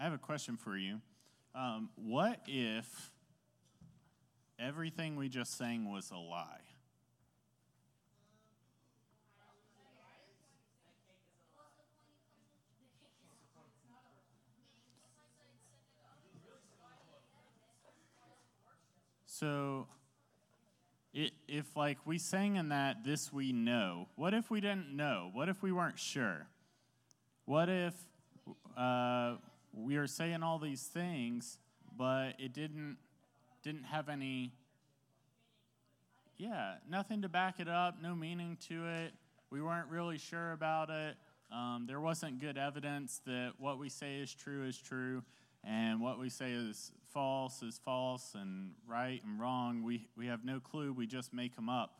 have a question for you. What if everything we just sang was a lie? So, if like we sang in that, this we know, what if we didn't know? What if we weren't sure? What if we are saying all these things, but it didn't have any, nothing to back it up, no meaning to it. We weren't really sure about it. There wasn't good evidence that what we say is true, and what we say is false, and right and wrong. We have no clue. We just make them up.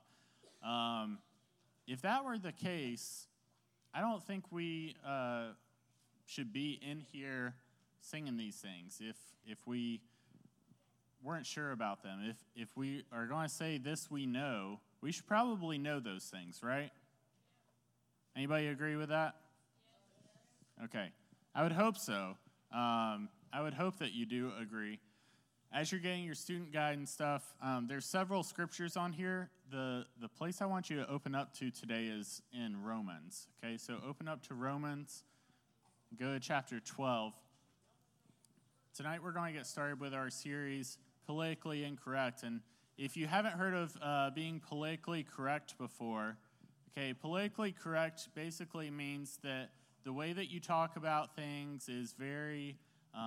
If that were the case, I don't think we should be in here singing these things if we weren't sure about them. If we are going to say this we know, we should probably know those things, right? Anybody agree with that? Okay. I would hope so. I would hope that you do agree. As you're getting your student guide and stuff, there's several scriptures on here. The place I want you to open up to today is in Romans. Okay, so open up to Romans. Go to chapter 12. Tonight we're going to get started with our series, Politically Incorrect. And if you haven't heard of being politically correct before, okay, politically correct basically means that the way that you talk about things is very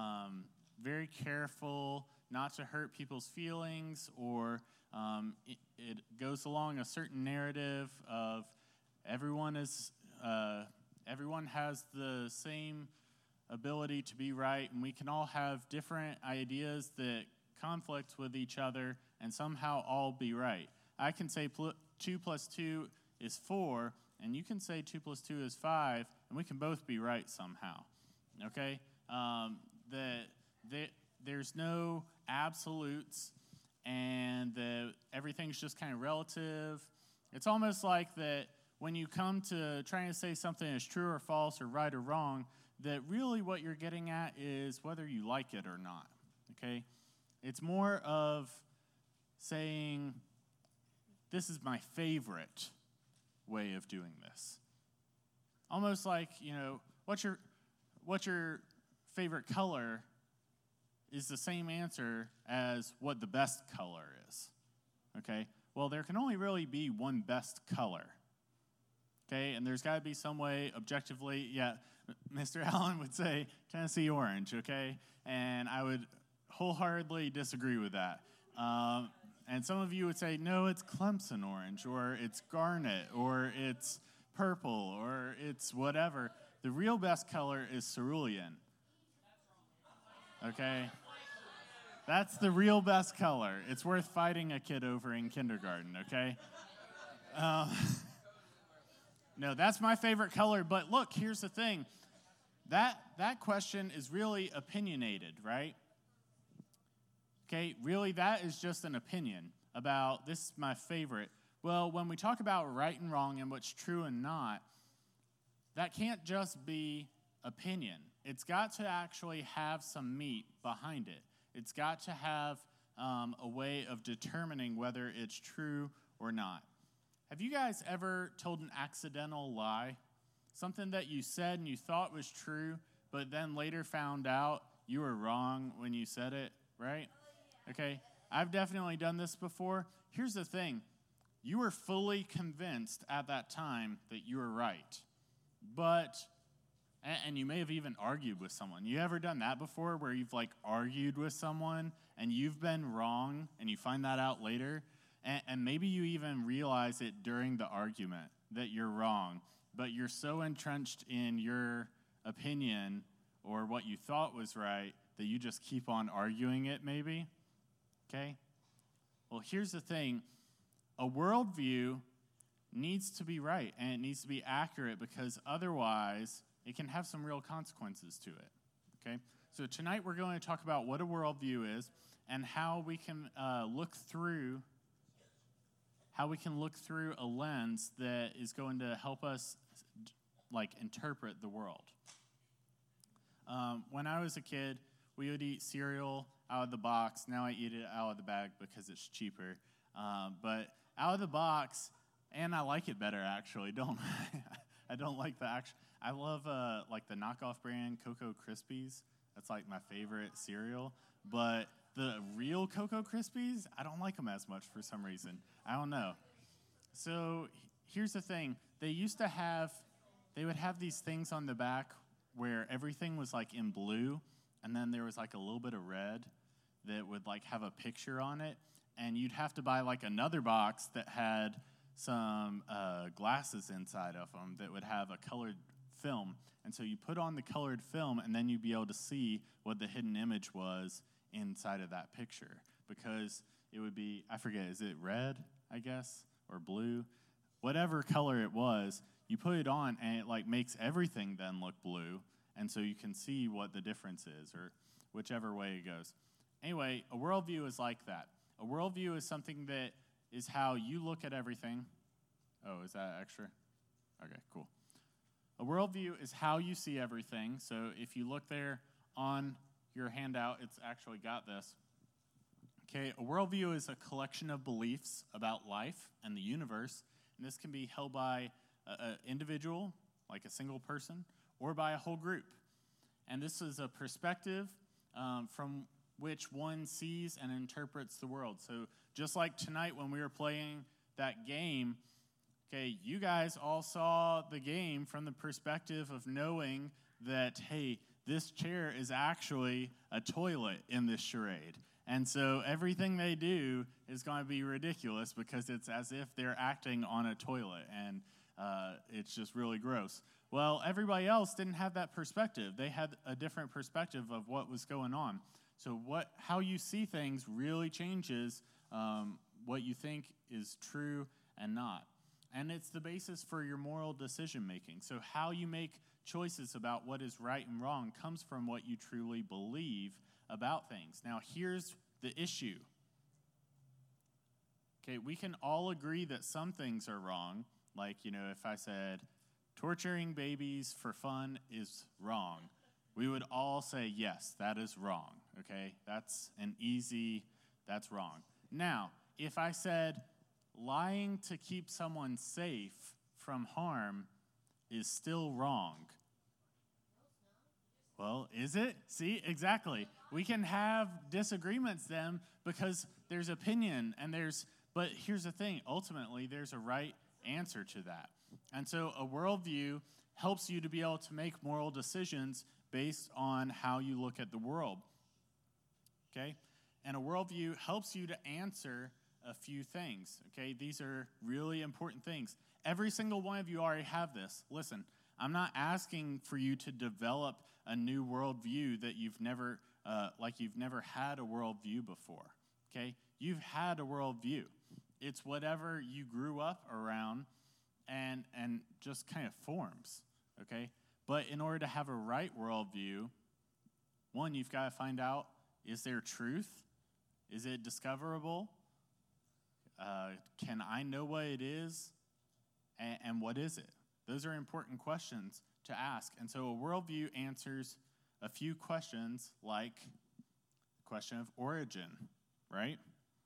careful not to hurt people's feelings, or it goes along a certain narrative of everyone has the same ability to be right, and we can all have different ideas that conflict with each other and somehow all be right. I can say 2 plus 2 is 4, and you can say 2 plus 2 is 5, and we can both be right somehow. Okay? There's no absolutes, and everything's just kind of relative. It's almost like that when you come to trying to say something is true or false or right or wrong, that really what you're getting at is whether you like it or not, okay? It's more of saying, this is my favorite way of doing this. Almost like, what's your favorite color is the same answer as what the best color is, okay? Well, there can only really be one best color, okay? And there's got to be some way objectively, Mr. Allen would say Tennessee orange, okay? And I would wholeheartedly disagree with that. And some of you would say, no, it's Clemson orange, or it's garnet, or it's purple, or it's whatever. The real best color is cerulean. Okay? That's the real best color. It's worth fighting a kid over in kindergarten, okay? No, that's my favorite color, but look, here's the thing. That question is really opinionated, right? Okay, really, that is just an opinion about this is my favorite. Well, when we talk about right and wrong and what's true and not, that can't just be opinion. It's got to actually have some meat behind it. It's got to have a way of determining whether it's true or not. Have you guys ever told an accidental lie? Something that you said and you thought was true, but then later found out you were wrong when you said it, right? Okay, I've definitely done this before. Here's the thing. You were fully convinced at that time that you were right. And you may have even argued with someone. You ever done that before where you've argued with someone and you've been wrong and you find that out later? And maybe you even realize it during the argument that you're wrong, but you're so entrenched in your opinion or what you thought was right that you just keep on arguing it maybe. Okay? Well, here's the thing. A worldview needs to be right, and it needs to be accurate, because otherwise it can have some real consequences to it. Okay? So tonight we're going to talk about what a worldview is and how we can look through a lens that is going to help us interpret the world. When I was a kid, we would eat cereal out of the box. Now I eat it out of the bag because it's cheaper. But out of the box, and I like it better, actually. I don't like the actual. I love like the knockoff brand Cocoa Krispies. That's like my favorite cereal. But the real Cocoa Krispies, I don't like them as much for some reason. I don't know. So here's the thing. They would have these things on the back where everything was like in blue, and then there was like a little bit of red that would like have a picture on it. And you'd have to buy like another box that had some glasses inside of them that would have a colored film. And so you put on the colored film, and then you'd be able to see what the hidden image was inside of that picture. Because it would be, I forget, is it red, I guess, or blue? Whatever color it was, you put it on, and it like makes everything then look blue. And so you can see what the difference is, or whichever way it goes. Anyway, a worldview is like that. A worldview is something that is how you look at everything. Oh, is that extra? Okay, cool. A worldview is how you see everything. So if you look there on your handout, it's actually got this. Okay, a worldview is a collection of beliefs about life and the universe. And this can be held by an individual, like a single person, or by a whole group. And this is a perspective from which one sees and interprets the world. So just like tonight when we were playing that game, okay, you guys all saw the game from the perspective of knowing that, hey, this chair is actually a toilet in this charade. And so everything they do is going to be ridiculous because it's as if they're acting on a toilet, and it's just really gross. Well, everybody else didn't have that perspective. They had a different perspective of what was going on. So how you see things really changes what you think is true and not. And it's the basis for your moral decision making. So how you make choices about what is right and wrong comes from what you truly believe about things. Now, here's the issue. Okay, we can all agree that some things are wrong. Like, if I said, torturing babies for fun is wrong, we would all say, yes, that is wrong. Okay, that's wrong. Now, if I said, lying to keep someone safe from harm is still wrong. Well, is it? See, exactly. We can have disagreements then because there's opinion but here's the thing, ultimately there's a right answer to that. And so a worldview helps you to be able to make moral decisions based on how you look at the world. Okay? And a worldview helps you to answer a few things. Okay? These are really important things. Every single one of you already have this. Listen, I'm not asking for you to develop a new worldview that you've never had a worldview before. Okay? You've had a worldview. It's whatever you grew up around and just kind of forms. Okay? But in order to have a right worldview, one, you've got to find out, is there truth? Is it discoverable? Can I know what it is? And what is it? Those are important questions to ask. And so a worldview answers a few questions, like the question of origin, right?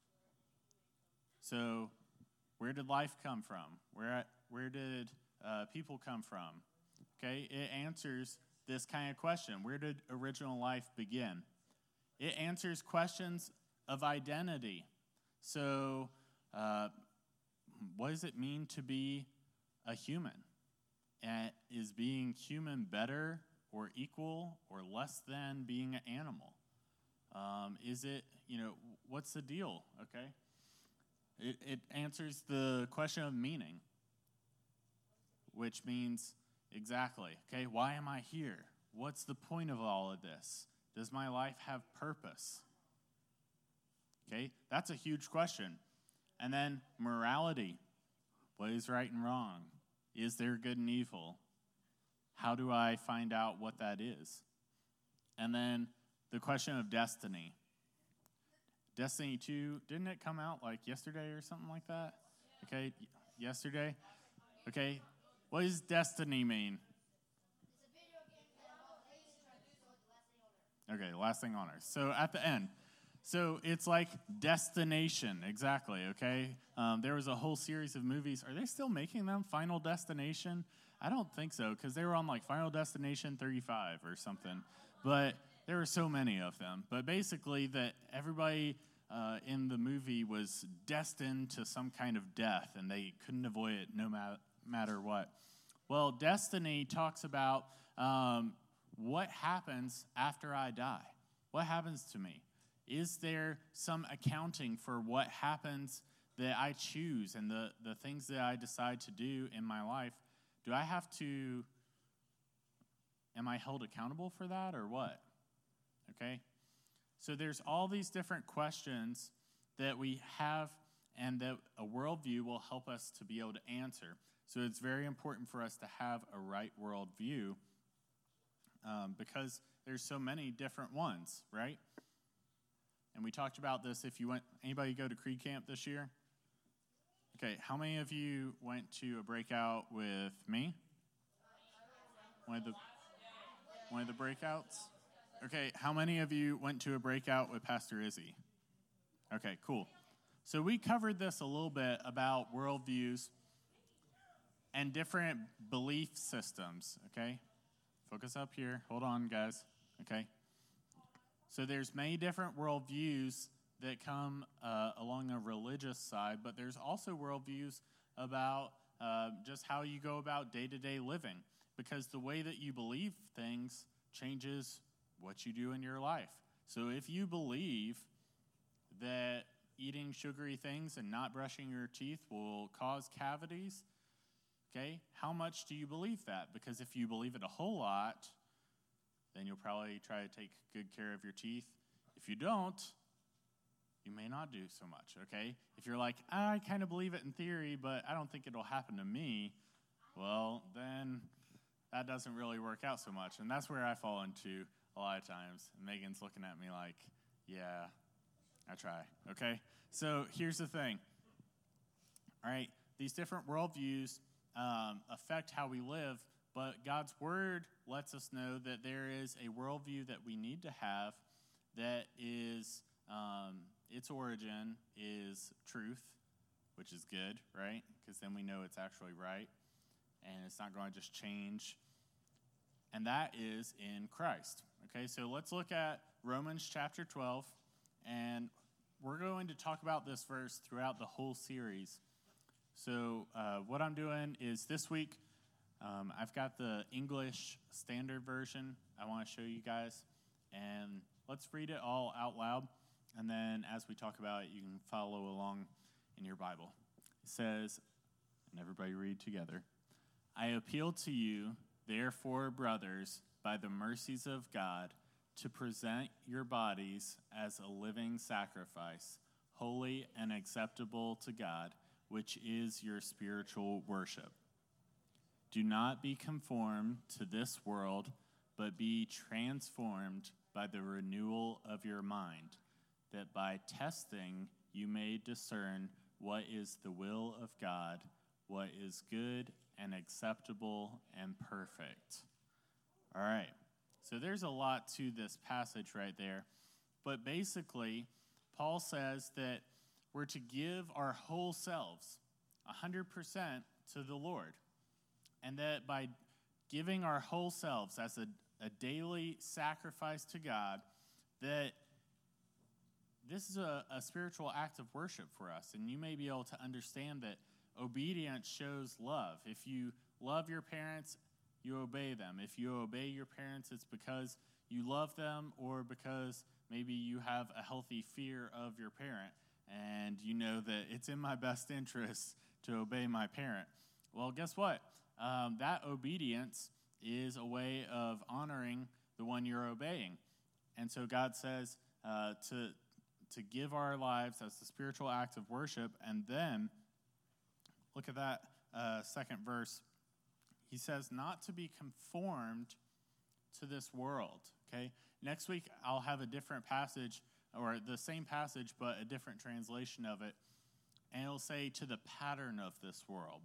So where did life come from? Where did people come from? Okay, it answers this kind of question. Where did original life begin? It answers questions of identity. So what does it mean to be a human? Is being human better or equal or less than being an animal? Is it, what's the deal, okay? It answers the question of meaning, which means, exactly, okay, why am I here? What's the point of all of this? Does my life have purpose? Okay, that's a huge question. And then morality. What is right and wrong? Is there good and evil? How do I find out what that is? And then the question of destiny. Destiny 2, didn't it come out like yesterday or something like that? Okay, yesterday? Okay, what does destiny mean? Okay, last thing on earth. So at the end. So it's like Destination, exactly, okay? There was a whole series of movies. Are they still making them? Final Destination? I don't think so, because they were on like Final Destination 35 or something. But there were so many of them. But basically, that everybody in the movie was destined to some kind of death, and they couldn't avoid it no matter what. Well, Destiny talks about what happens after I die. What happens to me? Is there some accounting for what happens that I choose and the things that I decide to do in my life? Do I have to, am I held accountable for that or what? Okay? So there's all these different questions that we have and that a worldview will help us to be able to answer. So it's very important for us to have a right worldview because there's so many different ones, right? And we talked about this. If you went, anybody go to Creed Camp this year? Okay, how many of you went to a breakout with me? One of the breakouts? Okay, how many of you went to a breakout with Pastor Izzy? Okay, cool. So we covered this a little bit about worldviews and different belief systems, okay? Focus up here. Hold on, guys, okay? So there's many different worldviews that come along a religious side, but there's also worldviews about just how you go about day-to-day living, because the way that you believe things changes what you do in your life. So if you believe that eating sugary things and not brushing your teeth will cause cavities, okay, how much do you believe that? Because if you believe it a whole lot, then you'll probably try to take good care of your teeth. If you don't, you may not do so much, okay? If you're like, I kind of believe it in theory, but I don't think it'll happen to me, well, then that doesn't really work out so much. And that's where I fall into a lot of times. And Megan's looking at me like, yeah, I try, okay? So here's the thing, all right? These different worldviews affect how we live, but God's word lets us know that there is a worldview that we need to have that is, its origin is truth, which is good, right? Because then we know it's actually right, and it's not going to just change. And that is in Christ. Okay, so let's look at Romans chapter 12, and we're going to talk about this verse throughout the whole series. So what I'm doing is this week, I've got the English Standard Version I want to show you guys, and let's read it all out loud, and then as we talk about it, you can follow along in your Bible. It says, and everybody read together, I appeal to you, therefore, brothers, by the mercies of God, to present your bodies as a living sacrifice, holy and acceptable to God, which is your spiritual worship. Do not be conformed to this world, but be transformed by the renewal of your mind, that by testing you may discern what is the will of God, what is good and acceptable and perfect. All right, so there's a lot to this passage right there, but basically, Paul says that we're to give our whole selves, 100% to the Lord. And that by giving our whole selves as a daily sacrifice to God, that this is a spiritual act of worship for us. And you may be able to understand that obedience shows love. If you love your parents, you obey them. If you obey your parents, it's because you love them or because maybe you have a healthy fear of your parent and you know that it's in my best interest to obey my parent. Well, guess what? That obedience is a way of honoring the one you're obeying. And so God says to give our lives as a spiritual act of worship. And then, look at that second verse. He says not to be conformed to this world, okay? Next week, I'll have a different passage, or the same passage, but a different translation of it. And it'll say to the pattern of this world.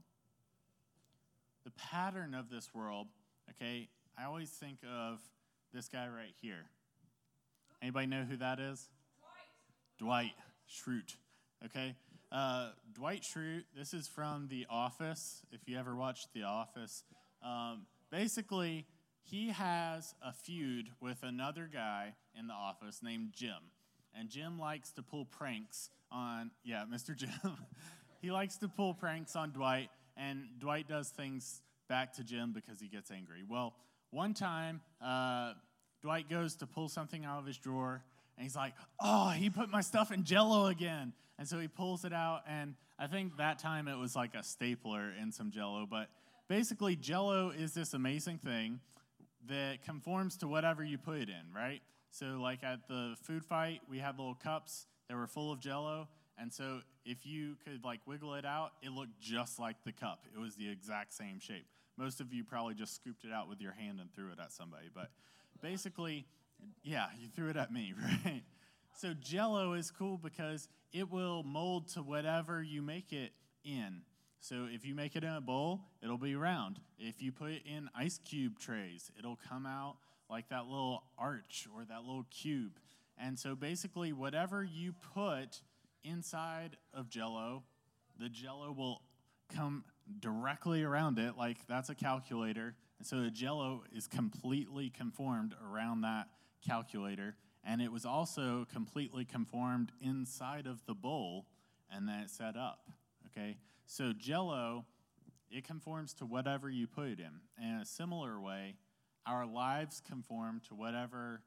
The pattern of this world, okay, I always think of this guy right here. Anybody know who that is? Dwight Schrute. Okay. Dwight Schrute, this is from The Office, if you ever watched The Office. Basically, he has a feud with another guy in the office named Jim. And Jim likes to pull pranks on, Mr. Jim. He likes to pull pranks on Dwight, and Dwight does things back to Jim because he gets angry. Well, one time, Dwight goes to pull something out of his drawer, and he's like, oh, he put my stuff in Jell-O again. And so he pulls it out, and I think that time it was like a stapler in some Jell-O. But basically, Jell-O is this amazing thing that conforms to whatever you put it in, right? So like at the food fight, we had little cups that were full of Jell-O. And so if you could like wiggle it out, it looked just like the cup. It was the exact same shape. Most of you probably just scooped it out with your hand and threw it at somebody. But basically, you threw it at me, right? So Jell-O is cool because it will mold to whatever you make it in. So if you make it in a bowl, it'll be round. If you put it in ice cube trays, it'll come out like that little arch or that little cube. And so basically, whatever you put inside of Jell-O, the Jell-O will come directly around it, like that's a calculator. And so the Jell-O is completely conformed around that calculator. And it was also completely conformed inside of the bowl, and then it's set up, okay? So Jell-O, it conforms to whatever you put it in. And in a similar way, our lives conform to whatever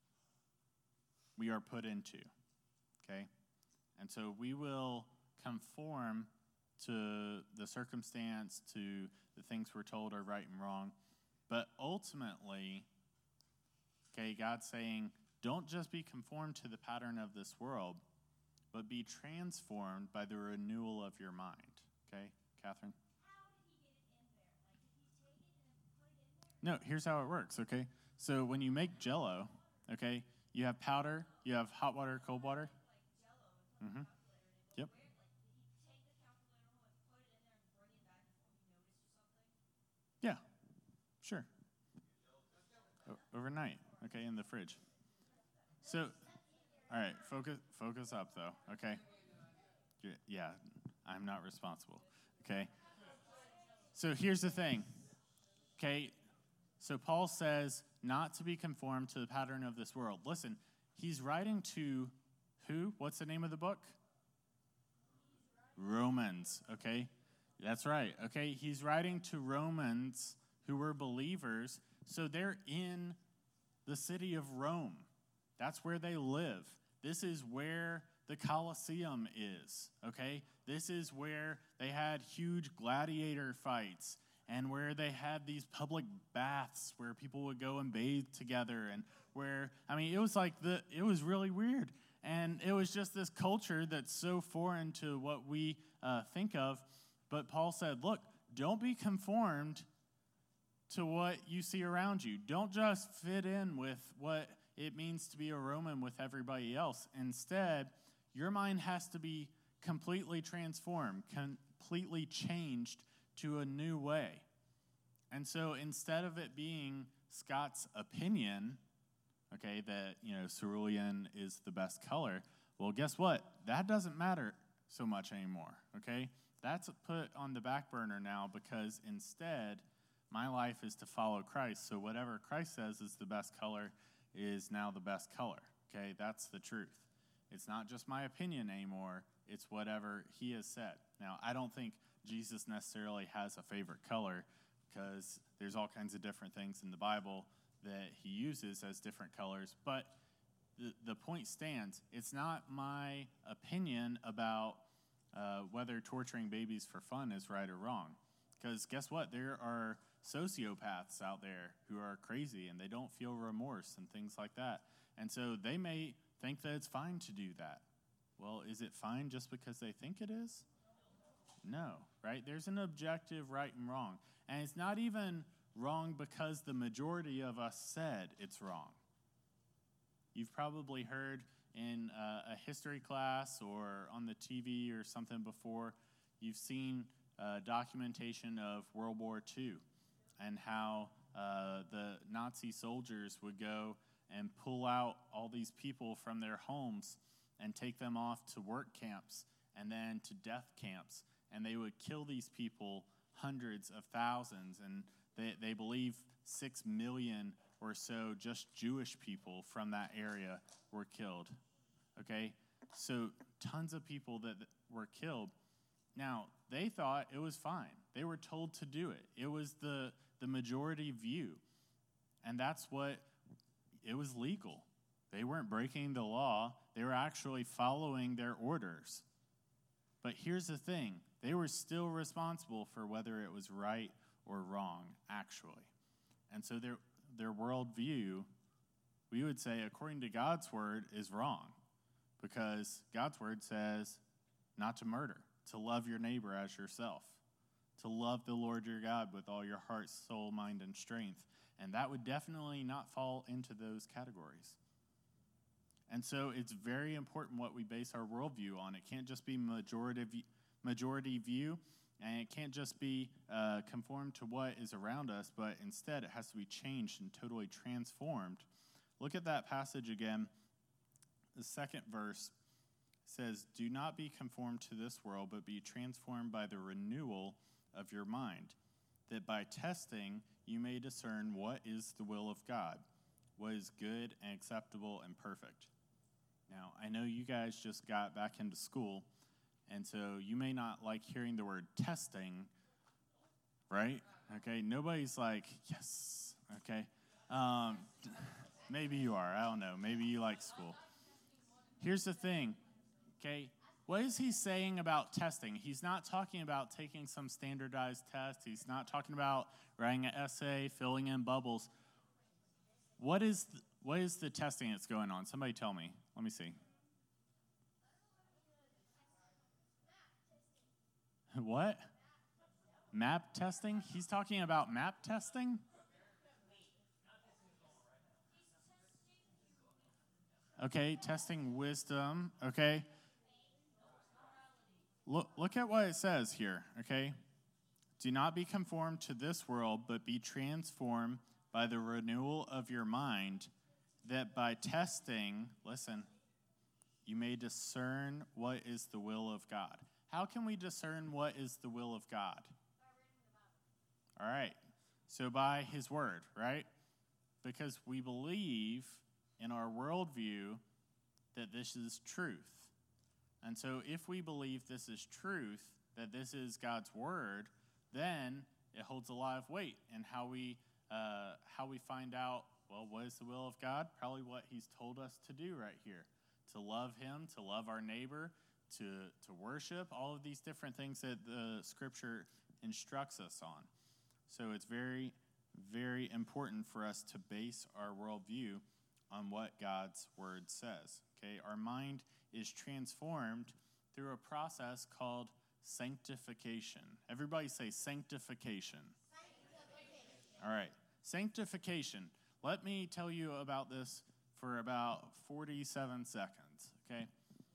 we are put into, okay? And so we will conform to the circumstance, to the things we're told are right and wrong. But ultimately, okay, God's saying, don't just be conformed to the pattern of this world, but be transformed by the renewal of your mind. Okay, Catherine? How did he get it in there? Like, did he take it and put it in there? No, here's how it works, okay? So when you make Jell-O, okay, you have powder, you have hot water, cold water. Like Jell-O and put Mm-hmm. the calculator in. Yep. Where, like, did he take the calculator home and put it in there and bring it back before he noticed or something? Yeah, sure. Overnight, okay, in the fridge. So, all right, focus up, though, okay? Yeah, I'm not responsible, okay? So here's the thing, okay? So Paul says not to be conformed to the pattern of this world. Listen, he's writing to who? What's the name of the book? Romans, okay? That's right, okay? He's writing to Romans who were believers, so they're in the city of Rome. That's where they live. This is where the Colosseum is, okay? This is where they had huge gladiator fights and where they had these public baths where people would go and bathe together and where, I mean, it was really weird. And it was just this culture that's so foreign to what we think of. But Paul said, look, don't be conformed to what you see around you. Don't just fit in with what it means to be a Roman with everybody else. Instead, your mind has to be completely transformed, completely changed to a new way. And so instead of it being Scott's opinion, okay, that, cerulean is the best color, well, guess what? That doesn't matter so much anymore, okay? That's put on the back burner now because instead, my life is to follow Christ. So whatever Christ says is the best color is now the best color, okay? That's the truth. It's not just my opinion anymore. It's whatever he has said. Now, I don't think Jesus necessarily has a favorite color because there's all kinds of different things in the Bible that he uses as different colors. But the point stands. It's not my opinion about whether torturing babies for fun is right or wrong. Because guess what? There are sociopaths out there who are crazy and they don't feel remorse and things like that. And so they may think that it's fine to do that. Well, is it fine just because they think it is? No, right? There's an objective right and wrong. And it's not even wrong because the majority of us said it's wrong. You've probably heard in a history class or on the TV or something before, you've seen documentation of World War II and how the Nazi soldiers would go and pull out all these people from their homes and take them off to work camps and then to death camps. And they would kill these people, hundreds of thousands, and they believe 6 million or so just Jewish people from that area were killed. Okay? So tons of people that were killed. Now, they thought it was fine. They were told to do it. It was the majority view. And that's what, it was legal. They weren't breaking the law. They were actually following their orders. But here's the thing. They were still responsible for whether it was right or wrong, actually. And so their worldview, we would say, according to God's word, is wrong. Because God's word says not to murder, to love your neighbor as yourself, to love the Lord your God with all your heart, soul, mind, and strength. And that would definitely not fall into those categories. And so it's very important what we base our worldview on. It can't just be majority view, and it can't just be conformed to what is around us, but instead it has to be changed and totally transformed. Look at that passage again. The second verse says, "Do not be conformed to this world, but be transformed by the renewal of your mind, that by testing you may discern what is the will of God, what is good and acceptable and perfect." Now, I know you guys just got back into school, and so you may not like hearing the word testing, right? Okay, nobody's like, yes, okay. Maybe you are, I don't know. Maybe you like school. Here's the thing, okay? What is he saying about testing? He's not talking about taking some standardized test. He's not talking about writing an essay, filling in bubbles. What is the testing that's going on? Somebody tell me. Let me see. What? Map testing? He's talking about map testing? Okay, testing wisdom, okay? Look at what it says here, okay? Do not be conformed to this world, but be transformed by the renewal of your mind, that by testing, listen, you may discern what is the will of God. How can we discern what is the will of God? All right, so by his word, right? Because we believe in our worldview that this is truth. And so if we believe this is truth, that this is God's word, then it holds a lot of weight in how we find out, well, what is the will of God? Probably what he's told us to do right here. To love him, to love our neighbor, to worship, all of these different things that the scripture instructs us on. So it's very, very important for us to base our worldview on what God's word says. Okay, our mind is transformed through a process called sanctification. Everybody say sanctification. All right, sanctification. Let me tell you about this for about 47 seconds, okay?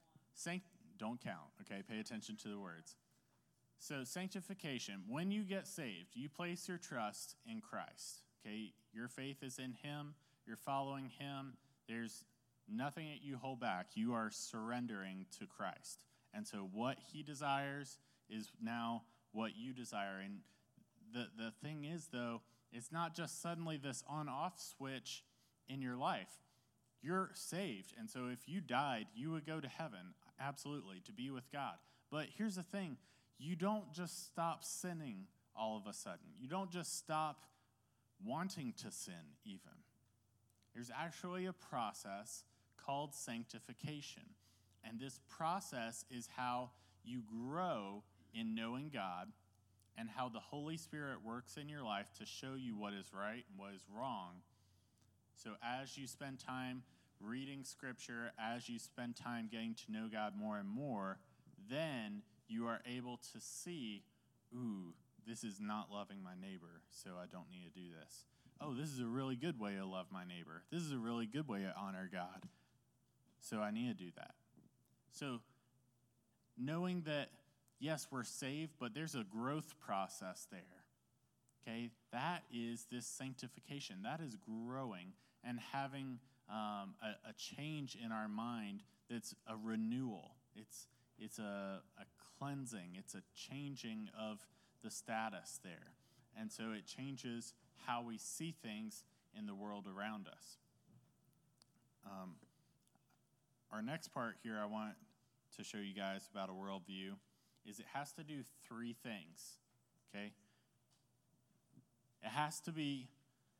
Don't count, okay? Pay attention to the words. So sanctification, when you get saved, you place your trust in Christ, okay? Your faith is in him. You're following him. There's nothing that you hold back. You are surrendering to Christ. And so what he desires is now what you desire. And the thing is, though, it's not just suddenly this on-off switch in your life. You're saved. And so if you died, you would go to heaven, absolutely, to be with God. But here's the thing. You don't just stop sinning all of a sudden. You don't just stop wanting to sin even. There's actually a process called sanctification. And this process is how you grow in knowing God and how the Holy Spirit works in your life to show you what is right and what is wrong. So as you spend time reading Scripture, as you spend time getting to know God more and more, then you are able to see, ooh, this is not loving my neighbor, so I don't need to do this. Oh, this is a really good way to love my neighbor. This is a really good way to honor God, so I need to do that. So knowing that, yes, we're saved, but there's a growth process there, okay? That is this sanctification. That is growing and having a change in our mind that's a renewal. It's a cleansing. It's a changing of the status there. And so it changes how we see things in the world around us. Our next part here I want to show you guys about a worldview is it has to do three things, okay? It has to be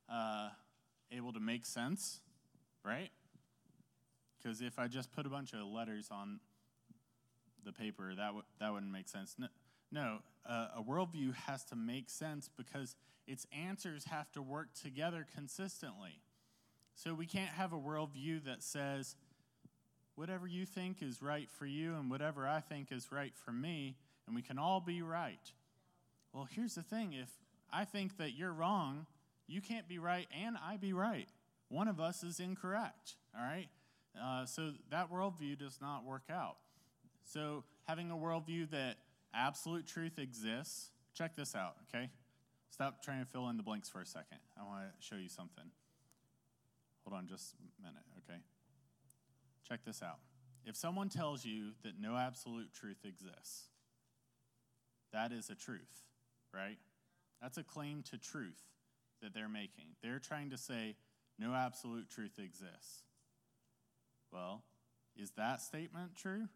able to make sense, right? Because if I just put a bunch of letters on the paper, that wouldn't make sense. No, a worldview has to make sense because its answers have to work together consistently. So we can't have a worldview that says, whatever you think is right for you and whatever I think is right for me, and we can all be right. Well, here's the thing. If I think that you're wrong, you can't be right and I be right. One of us is incorrect, all right? So that worldview does not work out. So having a worldview that absolute truth exists, check this out, okay? Stop trying to fill in the blanks for a second. I want to show you something. Hold on just a minute, okay? Check this out. If someone tells you that no absolute truth exists, that is a truth, right? That's a claim to truth that they're making. They're trying to say no absolute truth exists. Well, is that statement true?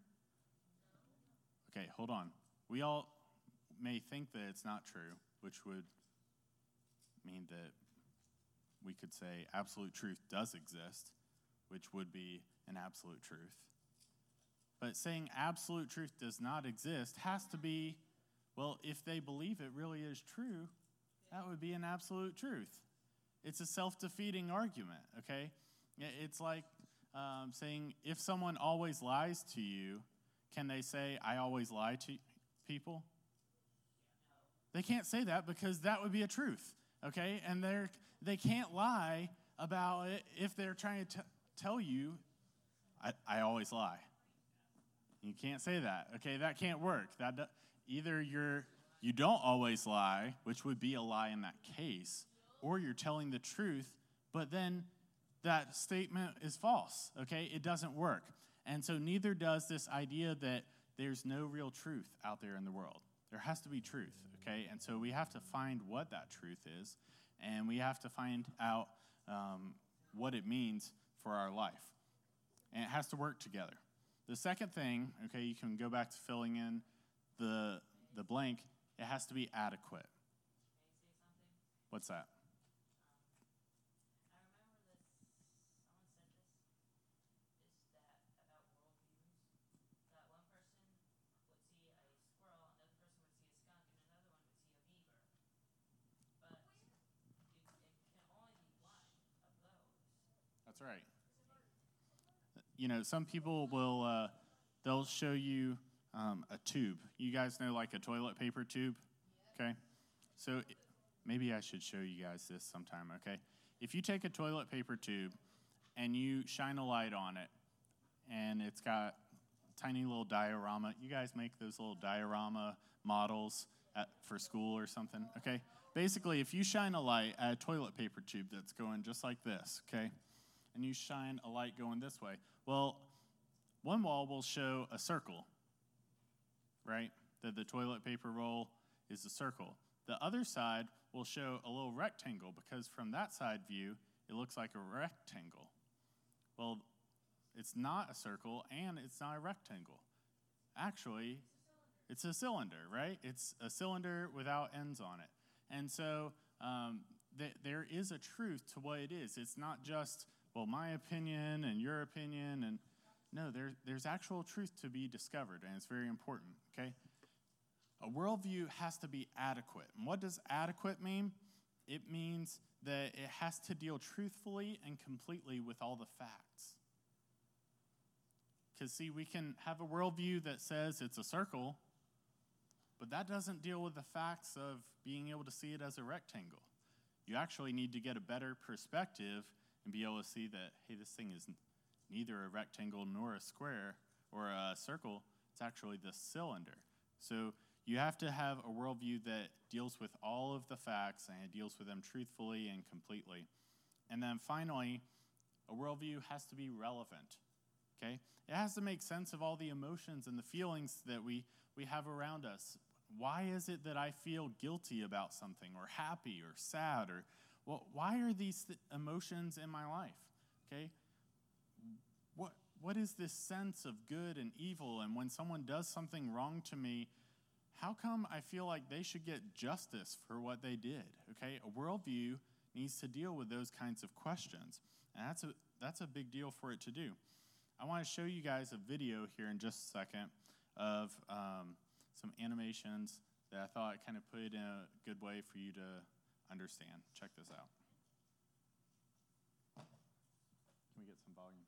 Okay, hold on. We all may think that it's not true, which would mean that we could say absolute truth does exist, which would be an absolute truth. But saying absolute truth does not exist has to be, well, if they believe it really is true, that would be an absolute truth. It's a self-defeating argument, okay? It's like saying if someone always lies to you, can they say, I always lie to people? They can't say that because that would be a truth, okay? And they can't lie about it if they're trying to tell you, I always lie. You can't say that, okay? That can't work. Either you don't always lie, which would be a lie in that case, or you're telling the truth, but then that statement is false, okay? It doesn't work. And so neither does this idea that there's no real truth out there in the world. There has to be truth, okay? And so we have to find what that truth is, and we have to find out what it means for our life. And it has to work together. The second thing, okay, you can go back to filling in the blank, it has to be adequate. Can I say something? What's that? I remember this, someone said this that about worldviews, that one person would see a squirrel, another person would see a skunk, and another one would see a beaver. But it can only be one of those. That's right. You know, some people will, they'll show you a tube. You guys know like a toilet paper tube? Okay? So maybe I should show you guys this sometime, okay? If you take a toilet paper tube and you shine a light on it, and it's got a tiny little diorama. You guys make those little diorama models for school or something, okay? Basically, if you shine a light at a toilet paper tube that's going just like this, okay? And you shine a light going this way. Well, one wall will show a circle, right? That the toilet paper roll is a circle. The other side will show a little rectangle because from that side view, it looks like a rectangle. Well, it's not a circle and it's not a rectangle. Actually, it's a cylinder, right? It's a cylinder without ends on it. And so there is a truth to what it is. It's not just, well, my opinion and your opinion. And no, there's actual truth to be discovered, and it's very important, okay? A worldview has to be adequate. And what does adequate mean? It means that it has to deal truthfully and completely with all the facts. Because, see, we can have a worldview that says it's a circle, but that doesn't deal with the facts of being able to see it as a rectangle. You actually need to get a better perspective and be able to see that, hey, this thing is neither a rectangle nor a square or a circle. It's actually the cylinder. So you have to have a worldview that deals with all of the facts and it deals with them truthfully and completely. And then finally, a worldview has to be relevant, okay? It has to make sense of all the emotions and the feelings that we have around us. Why is it that I feel guilty about something, or happy, or sad, or why are these emotions in my life, okay? What is this sense of good and evil? And when someone does something wrong to me, how come I feel like they should get justice for what they did, okay? A worldview needs to deal with those kinds of questions. And that's a big deal for it to do. I want to show you guys a video here in just a second of some animations that I thought kind of put it in a good way for you to understand. Check this out. Can we get some volume?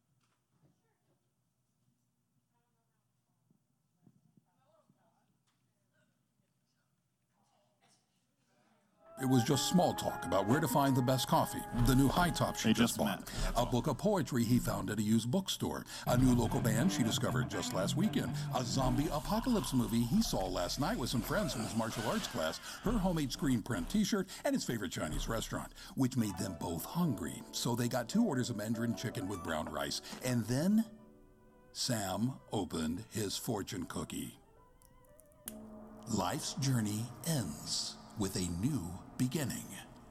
It was just small talk about where to find the best coffee, the new high top she just bought, a book of poetry he found at a used bookstore, a new local band she discovered just last weekend, a zombie apocalypse movie he saw last night with some friends from his martial arts class, her homemade screen print t-shirt, and his favorite Chinese restaurant, which made them both hungry. So they got 2 orders of Mandarin chicken with brown rice. And then Sam opened his fortune cookie. Life's journey ends with a new beginning.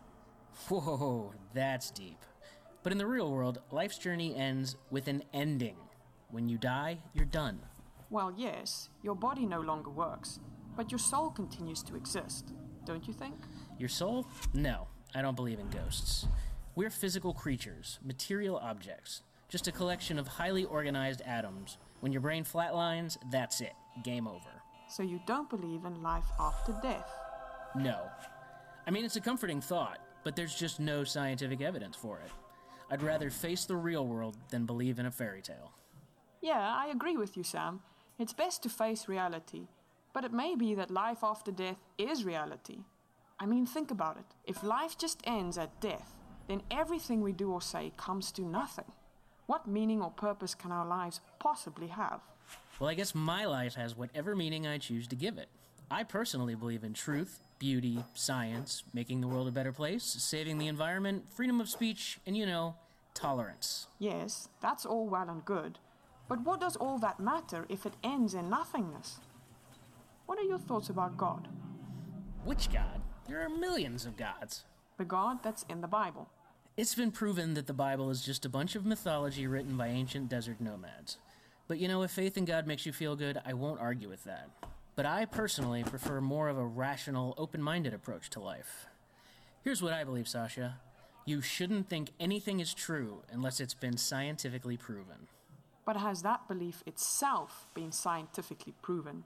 Whoa, that's deep. But in the real world, life's journey ends with an ending. When you die, you're done. Well, yes, your body no longer works, but your soul continues to exist, don't you think? Your soul? No, I don't believe in ghosts. We're physical creatures, material objects, just a collection of highly organized atoms. When your brain flatlines, that's it. Game over. So you don't believe in life after death? No. I mean, it's a comforting thought, but there's just no scientific evidence for it. I'd rather face the real world than believe in a fairy tale. Yeah, I agree with you, Sam. It's best to face reality, but it may be that life after death is reality. I mean, think about it. If life just ends at death, then everything we do or say comes to nothing. What meaning or purpose can our lives possibly have? Well, I guess my life has whatever meaning I choose to give it. I personally believe in truth, beauty, science, making the world a better place, saving the environment, freedom of speech, and, tolerance. Yes, that's all well and good. But what does all that matter if it ends in nothingness? What are your thoughts about God? Which God? There are millions of gods. The God that's in the Bible. It's been proven that the Bible is just a bunch of mythology written by ancient desert nomads. But if faith in God makes you feel good, I won't argue with that. But I personally prefer more of a rational, open-minded approach to life. Here's what I believe, Sasha. You shouldn't think anything is true unless it's been scientifically proven. But has that belief itself been scientifically proven?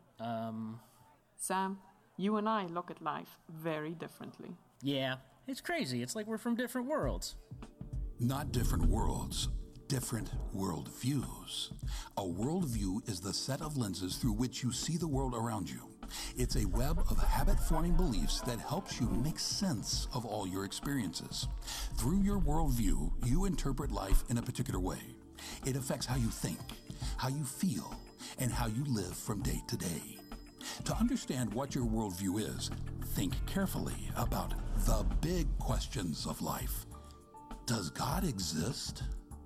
Sam, you and I look at life very differently. Yeah, it's crazy. It's like we're from different worlds. Not different worlds. Different worldviews. A worldview is the set of lenses through which you see the world around you. It's a web of habit-forming beliefs that helps you make sense of all your experiences. Through your worldview, you interpret life in a particular way. It affects how you think, how you feel, and how you live from day to day. To understand what your worldview is, think carefully about the big questions of life. Does God exist?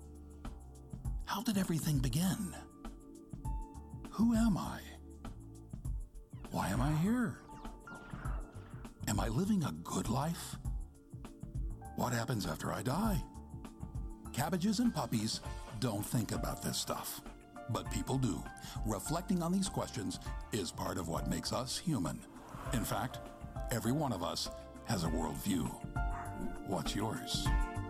How did everything begin? Who am I? Why am I here? Am I living a good life? What happens after I die? Cabbages and puppies don't think about this stuff, but people do. Reflecting on these questions is part of what makes us human. In fact, every one of us has a worldview. What's yours?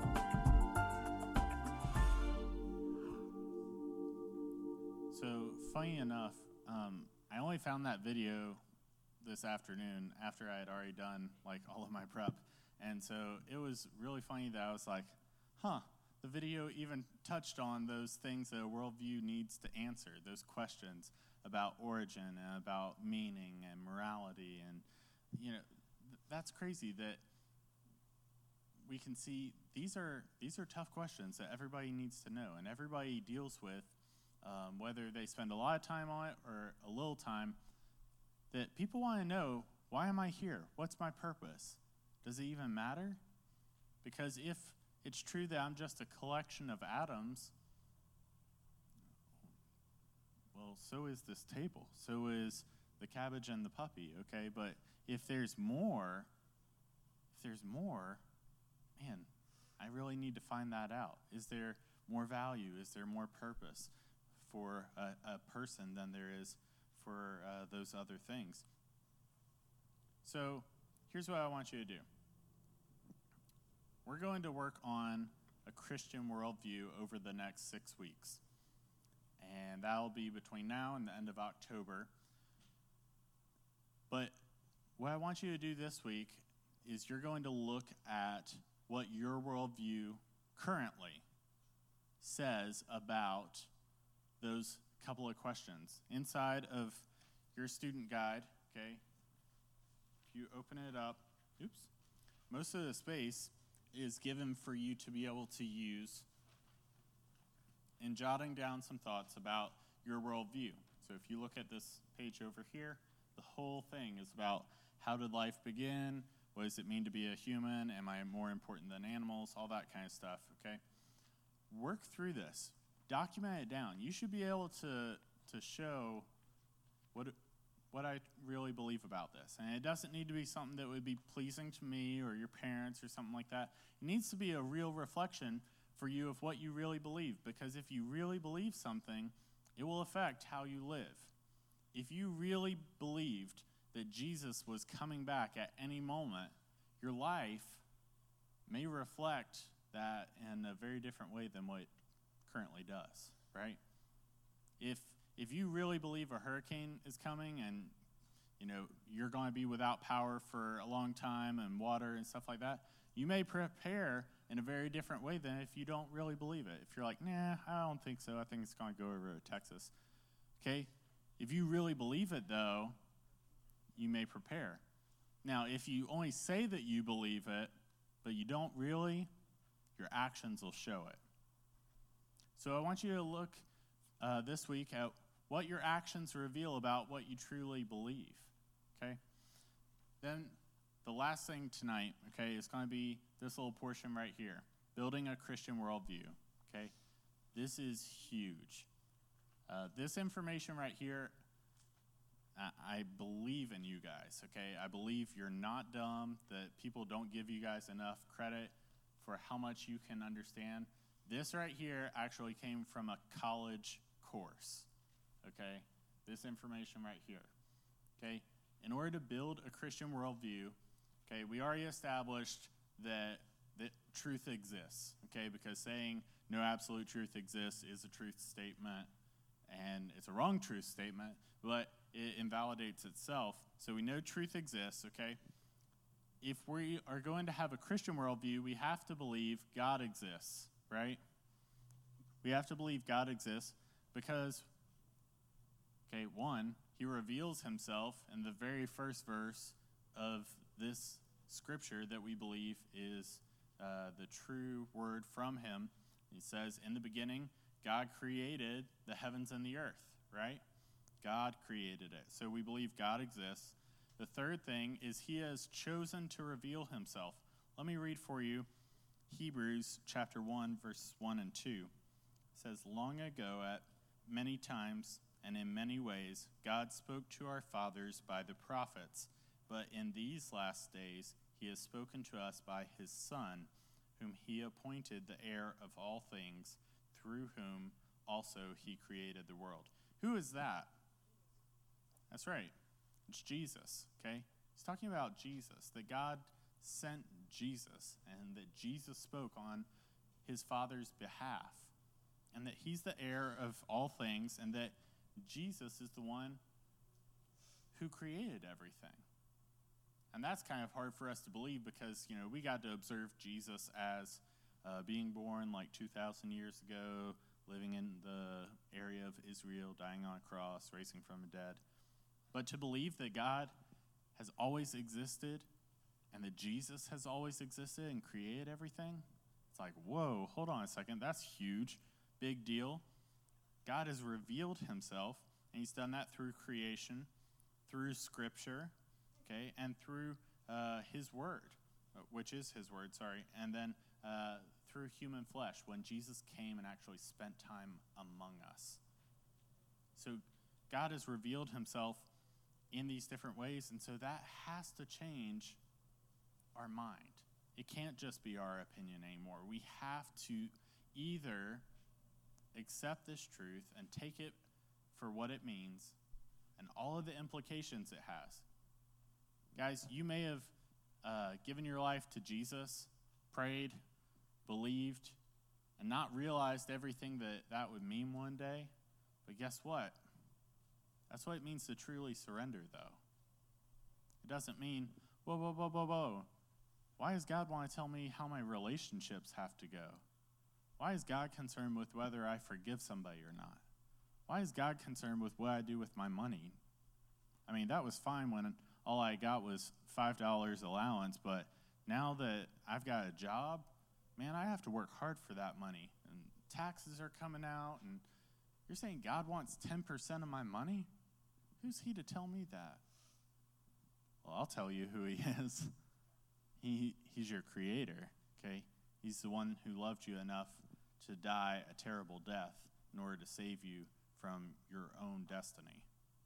So, funny enough, I only found that video this afternoon after I had already done all of my prep. And so it was really funny that I was like, the video even touched on those things that a worldview needs to answer, those questions about origin and about meaning and morality. And, that's crazy that we can see these are tough questions that everybody needs to know and everybody deals with. Whether they spend a lot of time on it or a little time, that people want to know, why am I here? What's my purpose? Does it even matter? Because it's true that I'm just a collection of atoms, well, so is this table. So is the cabbage and the puppy, okay? But if there's more, man, I really need to find that out. Is there more value? Is there more purpose for a person than there is for those other things? So here's what I want you to do. We're going to work on a Christian worldview over the next 6 weeks. And that'll be between now and the end of October. But what I want you to do this week is you're going to look at what your worldview currently says about those couple of questions. Inside of your student guide, okay, if you open it up, most of the space is given for you to be able to use in jotting down some thoughts about your worldview. So if you look at this page over here, the whole thing is about how did life begin? What does it mean to be a human? Am I more important than animals? All that kind of stuff, okay? Work through this. Document it down. You should be able to show what I really believe about this. And it doesn't need to be something that would be pleasing to me or your parents or something like that. It needs to be a real reflection for you of what you really believe. Because if you really believe something, it will affect how you live. If you really believed that Jesus was coming back at any moment, your life may reflect that in a very different way than what it currently does, right? If you really believe a hurricane is coming and you're going to be without power for a long time and water and stuff like that, you may prepare in a very different way than if you don't really believe it. If you're like, nah, I don't think so. I think it's going to go over to Texas. Okay? If you really believe it, though, you may prepare. Now, if you only say that you believe it, but you don't really, your actions will show it. So I want you to look this week at what your actions reveal about what you truly believe, okay? Then the last thing tonight, okay, is going to be this little portion right here, building a Christian worldview, okay? This is huge. This information right here, I believe in you guys, okay? I believe you're not dumb, that people don't give you guys enough credit for how much you can understand. This right here actually came from a college course, okay? This information right here, okay? In order to build a Christian worldview, okay, we already established that truth exists, okay? Because saying no absolute truth exists is a truth statement, and it's a wrong truth statement, but it invalidates itself. So we know truth exists, okay? If we are going to have a Christian worldview, we have to believe God exists, right? We have to believe God exists because, okay, one, he reveals himself in the very first verse of this scripture that we believe is the true word from him. He says, in the beginning, God created the heavens and the earth, right? God created it. So we believe God exists. The third thing is he has chosen to reveal himself. Let me read for you Hebrews chapter 1, verses 1 and 2. It says, long ago, at many times and in many ways, God spoke to our fathers by the prophets, but in these last days he has spoken to us by his Son, whom he appointed the heir of all things, through whom also he created the world. Who is that? That's right. It's Jesus, okay? He's talking about Jesus, that God sent Jesus, and that Jesus spoke on his Father's behalf, and that he's the heir of all things, and that Jesus is the one who created everything. And that's kind of hard for us to believe because, we got to observe Jesus as being born like 2,000 years ago, living in the area of Israel, dying on a cross, raising from the dead. But to believe that God has always existed and that Jesus has always existed and created everything, it's like, whoa, hold on a second, that's huge, big deal. God has revealed himself, and he's done that through creation, through Scripture, okay, and through his word, which is his word, and then through human flesh when Jesus came and actually spent time among us. So God has revealed himself in these different ways, and so that has to change our mind. It can't just be our opinion anymore. We have to either accept this truth and take it for what it means and all of the implications it has. Guys, you may have given your life to Jesus, prayed, believed, and not realized everything that would mean one day. But guess what? That's what it means to truly surrender, though. It doesn't mean, whoa. Why does God want to tell me how my relationships have to go? Why is God concerned with whether I forgive somebody or not? Why is God concerned with what I do with my money? I mean, that was fine when all I got was $5 allowance, but now that I've got a job, man, I have to work hard for that money. And taxes are coming out, and you're saying God wants 10% of my money? Who's he to tell me that? Well, I'll tell you who he is. He's your creator, okay? He's the one who loved you enough to die a terrible death in order to save you from your own destiny.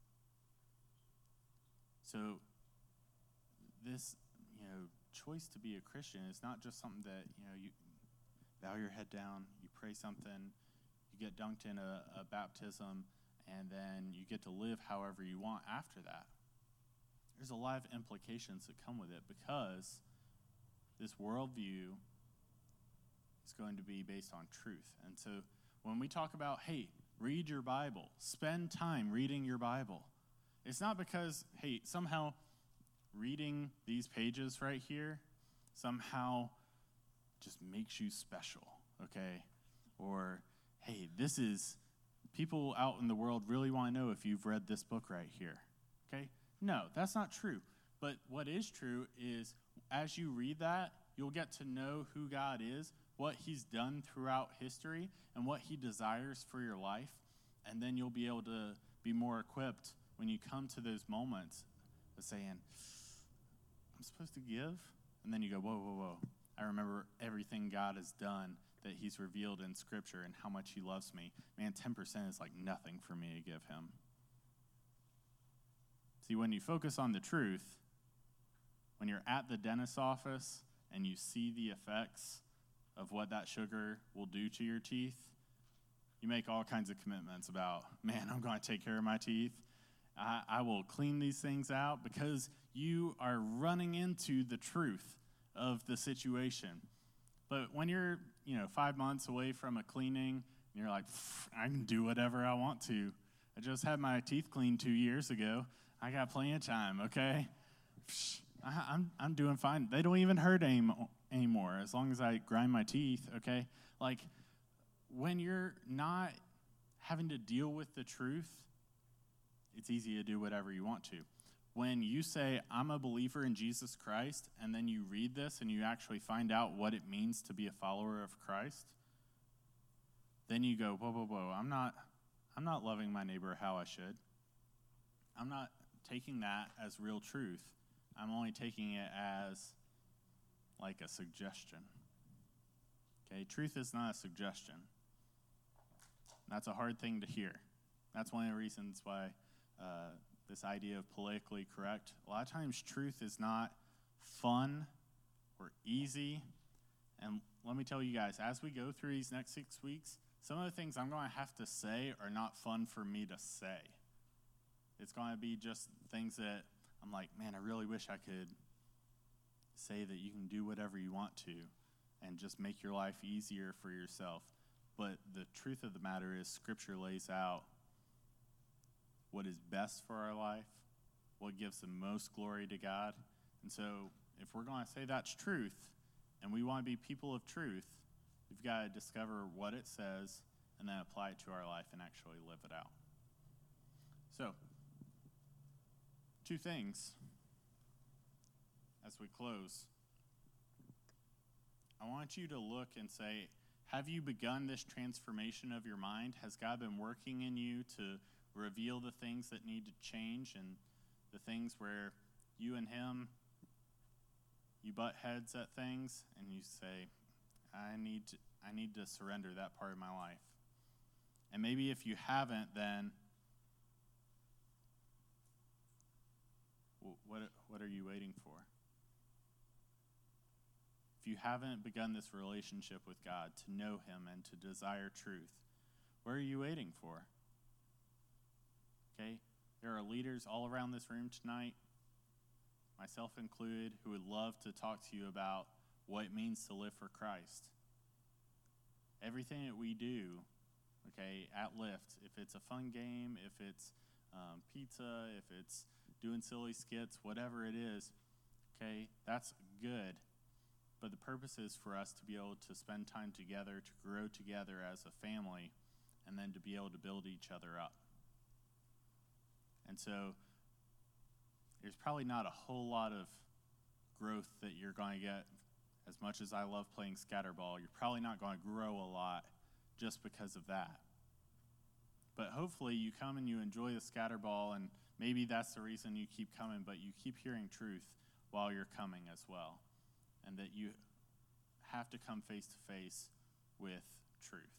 So this, choice to be a Christian is not just something that, you bow your head down, you pray something, you get dunked in a baptism, and then you get to live however you want after that. There's a lot of implications that come with it because this worldview is going to be based on truth. And so when we talk about, hey, read your Bible, spend time reading your Bible, it's not because, hey, somehow reading these pages right here somehow just makes you special, okay? Or, hey, this is, people out in the world really want to know if you've read this book right here, okay? No, that's not true. But what is true is as you read that, you'll get to know who God is, what he's done throughout history, and what he desires for your life. And then you'll be able to be more equipped when you come to those moments of saying, I'm supposed to give? And then you go, whoa. I remember everything God has done that he's revealed in Scripture and how much he loves me. Man, 10% is like nothing for me to give him. See, when you focus on the truth, when you're at the dentist's office and you see the effects of what that sugar will do to your teeth, you make all kinds of commitments about, man, I'm going to take care of my teeth. I will clean these things out because you are running into the truth of the situation. But when you're, 5 months away from a cleaning, and you're like, I can do whatever I want to. I just had my teeth cleaned 2 years ago. I got plenty of time, okay? I'm doing fine. They don't even hurt anymore as long as I grind my teeth, okay? Like, when you're not having to deal with the truth, it's easy to do whatever you want to. When you say, I'm a believer in Jesus Christ, and then you read this and you actually find out what it means to be a follower of Christ, then you go, whoa, I'm not loving my neighbor how I should. I'm not taking that as real truth. I'm only taking it as like a suggestion. Okay, truth is not a suggestion. That's a hard thing to hear. That's one of the reasons why this idea of politically correct, a lot of times truth is not fun or easy. And let me tell you guys, as we go through these next 6 weeks, some of the things I'm going to have to say are not fun for me to say. It's going to be just things that I'm like, man, I really wish I could say that you can do whatever you want to and just make your life easier for yourself. But the truth of the matter is Scripture lays out what is best for our life, what gives the most glory to God. And so if we're going to say that's truth and we want to be people of truth, we've got to discover what it says and then apply it to our life and actually live it out. So, 2 things as we close. I want you to look and say, have you begun this transformation of your mind? Has God been working in you to reveal the things that need to change and the things where you and him, you butt heads at things and you say, I need to surrender that part of my life. And maybe if you haven't, then what are you waiting for? If you haven't begun this relationship with God, to know him and to desire truth, what are you waiting for? Okay? There are leaders all around this room tonight, myself included, who would love to talk to you about what it means to live for Christ. Everything that we do, okay, at Lyft, if it's a fun game, if it's pizza, if it's doing silly skits, whatever it is, okay, that's good. But the purpose is for us to be able to spend time together, to grow together as a family, and then to be able to build each other up. And so there's probably not a whole lot of growth that you're going to get. As much as I love playing scatterball, you're probably not going to grow a lot just because of that. But hopefully you come and you enjoy the scatterball, and maybe that's the reason you keep coming, but you keep hearing truth while you're coming as well. And that you have to come face to face with truth.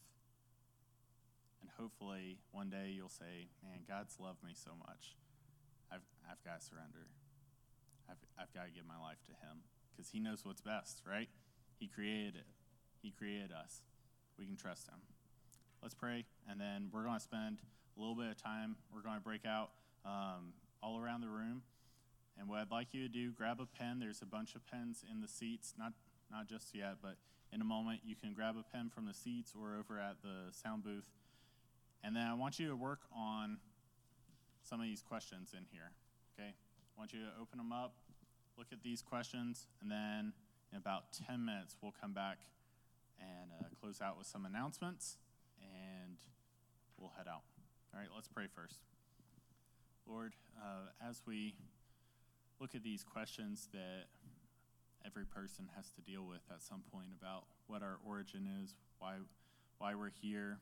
And hopefully one day you'll say, man, God's loved me so much. I've got to surrender. I've got to give my life to him. Because he knows what's best, right? He created it. He created us. We can trust him. Let's pray, and then we're going to spend a little bit of time. We're going to break out all around the room. And what I'd like you to do, grab a pen. There's a bunch of pens in the seats, not just yet, but in a moment you can grab a pen from the seats or over at the sound booth. And then I want you to work on some of these questions in here, okay? I want you to open them up, look at these questions, and then in about 10 minutes we'll come back and close out with some announcements, and we'll head out. All right, let's pray first. Lord, as we look at these questions that every person has to deal with at some point about what our origin is, why we're here,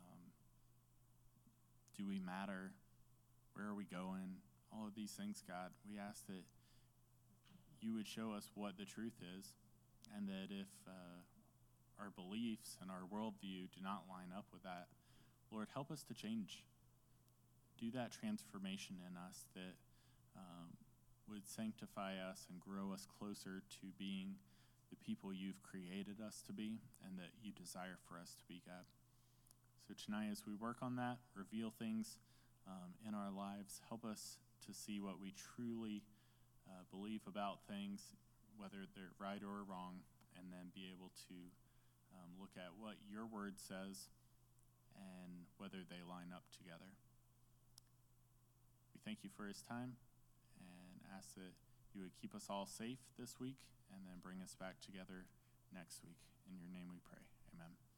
do we matter, where are we going, all of these things, God, we ask that you would show us what the truth is, and that if our beliefs and our worldview do not line up with that, Lord, help us to change. Do that transformation in us that would sanctify us and grow us closer to being the people you've created us to be and that you desire for us to be, God. So tonight as we work on that, reveal things in our lives, help us to see what we truly believe about things, whether they're right or wrong, and then be able to look at what your word says and whether they line up together. We thank you for his time and ask that you would keep us all safe this week and then bring us back together next week. In your name we pray. Amen.